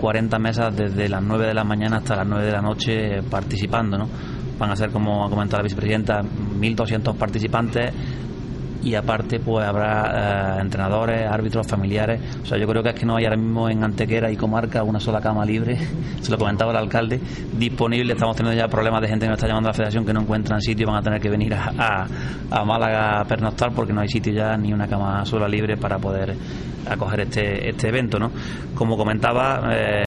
40 mesas desde las 9 de la mañana hasta las 9 de la noche participando, ¿no? Van a ser, como ha comentado la vicepresidenta, 1.200 participantes, y aparte pues habrá entrenadores, árbitros, familiares. O sea, yo creo que es que no hay ahora mismo en Antequera y comarca una sola cama libre, se lo comentaba el alcalde, disponible. Estamos teniendo ya problemas de gente que nos está llamando a la federación que no encuentran sitio, van a tener que venir a Málaga a pernoctar porque no hay sitio ya, ni una cama sola libre para poder acoger este evento, ¿no? Como comentaba,